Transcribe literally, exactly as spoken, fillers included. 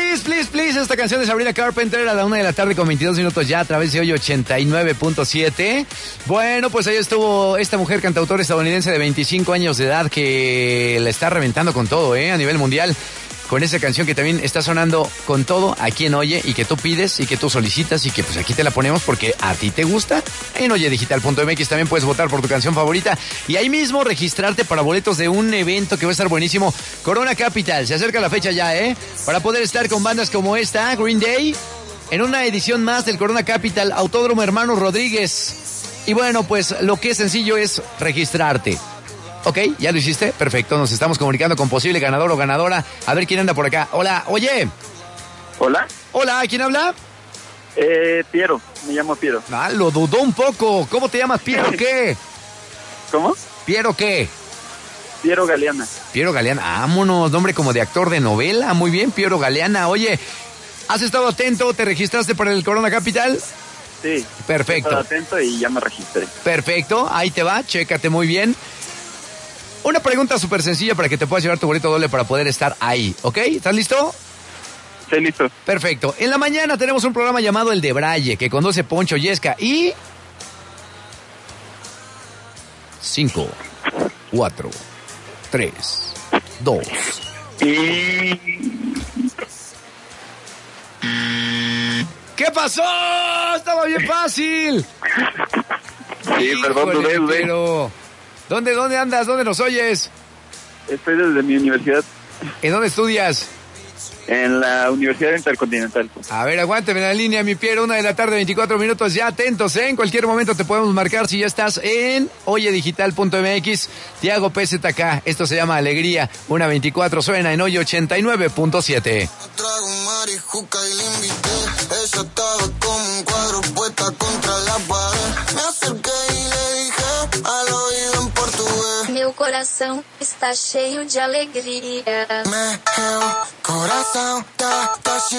Please, please, please. Esta canción de Sabrina Carpenter a la una de la tarde con veintidós minutos ya a través de hoy ochenta y nueve punto siete. Bueno, pues ahí estuvo esta mujer cantautora estadounidense de veinticinco años de edad que la está reventando con todo, ¿eh? A nivel mundial. Con esa canción que también está sonando con todo a quien oye y que tú pides y que tú solicitas y que pues aquí te la ponemos porque a ti te gusta. En oyedigital punto m x también puedes votar por tu canción favorita y ahí mismo registrarte para boletos de un evento que va a estar buenísimo. Corona Capital, se acerca la fecha ya, ¿eh? Para poder estar con bandas como esta, Green Day, en una edición más del Corona Capital, Autódromo Hermanos Rodríguez. Y bueno, pues lo que es sencillo es registrarte. Ok, ¿ya lo hiciste? Perfecto, nos estamos comunicando con posible ganador o ganadora. A ver quién anda por acá. Hola, oye. Hola. Hola, ¿quién habla? Eh, Piero, me llamo Piero. Ah, lo dudó un poco. ¿Cómo te llamas? ¿Piero qué? ¿Cómo? ¿Piero qué? Piero Galeana. Piero Galeana, vámonos, nombre como de actor de novela. Muy bien, Piero Galeana. Oye, ¿has estado atento? ¿Te registraste para el Corona Capital? Sí. Perfecto. He estado atento y ya me registré. Perfecto, ahí te va, chécate muy bien. Una pregunta súper sencilla para que te puedas llevar tu boleto doble para poder estar ahí, ¿ok? ¿Estás listo? Sí, listo. Perfecto. En la mañana tenemos un programa llamado El de Braille, que conduce Poncho Yesca y... Cinco, cuatro, tres, dos... Y... ¿Qué pasó? Estaba bien fácil. Sí, perdón, dudé, dudé. Pero... ¿Dónde, dónde andas? ¿Dónde nos oyes? Estoy desde mi universidad. ¿En dónde estudias? En la Universidad Intercontinental. A ver, aguánteme en la línea, mi Piero. Una de la tarde, veinticuatro minutos. Ya atentos, ¿eh? En cualquier momento te podemos marcar si ya estás en oyedigital punto m x. Tiago P Z K. Esto se llama Alegría. Una veinticuatro suena en hoy ochenta y nueve punto siete. Trago marijuca y le invité. Ella estaba como un cuadro puesta contra la pared. Me acerqué y le dije al oído en portugués. Meu coração está cheio de alegria. Meu coração tá, tá cheio